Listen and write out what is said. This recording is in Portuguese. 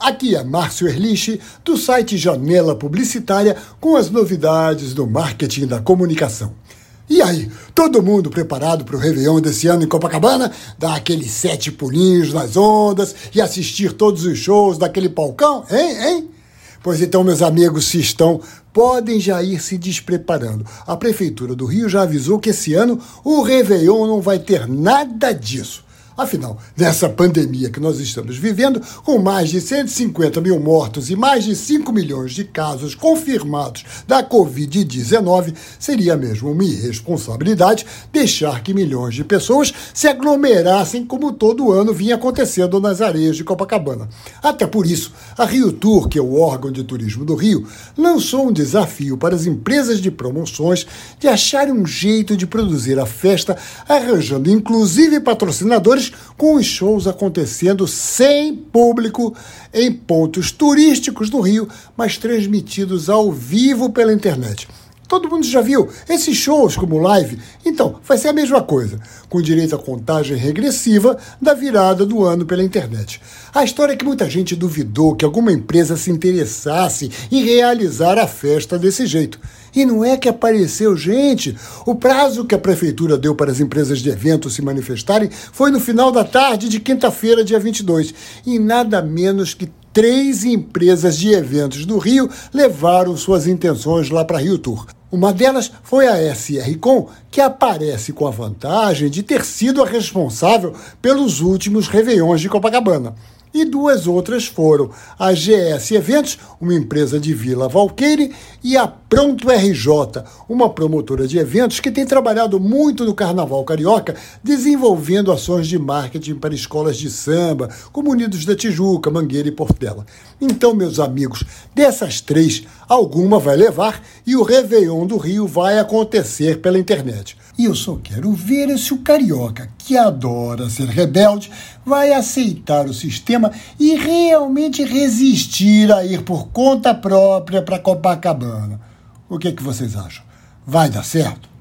Aqui é Márcio Erlich, do site Janela Publicitária, com as novidades do marketing da comunicação. E aí, todo mundo preparado para o Réveillon desse ano em Copacabana? Dar aqueles 7 pulinhos nas ondas e assistir todos os shows daquele palcão? Hein? Pois então, meus amigos, se estão, podem já ir se despreparando. A Prefeitura do Rio já avisou que esse ano o Réveillon não vai ter nada disso. Afinal, nessa pandemia que nós estamos vivendo, com mais de 150 mil mortos e mais de 5 milhões de casos confirmados da Covid-19, seria mesmo uma irresponsabilidade deixar que milhões de pessoas se aglomerassem como todo ano vinha acontecendo nas areias de Copacabana. Até por isso, a Rio Tour, que é o órgão de turismo do Rio, lançou um desafio para as empresas de promoções de acharem um jeito de produzir a festa, arranjando inclusive patrocinadores com os shows acontecendo sem público em pontos turísticos do Rio, mas transmitidos ao vivo pela internet. Todo mundo já viu esses shows como live? Então, vai ser a mesma coisa, com direito à contagem regressiva da virada do ano pela internet. A história é que muita gente duvidou que alguma empresa se interessasse em realizar a festa desse jeito. E não é que apareceu gente. O prazo que a prefeitura deu para as empresas de eventos se manifestarem foi no final da tarde de quinta-feira, dia 22. E nada menos que 3 empresas de eventos do Rio levaram suas intenções lá para a Rio Tour. Uma delas foi a SRCom, que aparece com a vantagem de ter sido a responsável pelos últimos Réveillons de Copacabana. E 2 outras foram a GS Eventos, uma empresa de Vila Valqueire, e a Pronto RJ, uma promotora de eventos que tem trabalhado muito no Carnaval Carioca, desenvolvendo ações de marketing para escolas de samba, como Unidos da Tijuca, Mangueira e Portela. Então, meus amigos, dessas 3, alguma vai levar e o Réveillon do Rio vai acontecer pela internet. E eu só quero ver se o carioca, que adora ser rebelde, vai aceitar o sistema e realmente resistir a ir por conta própria para Copacabana. O que vocês acham? Vai dar certo?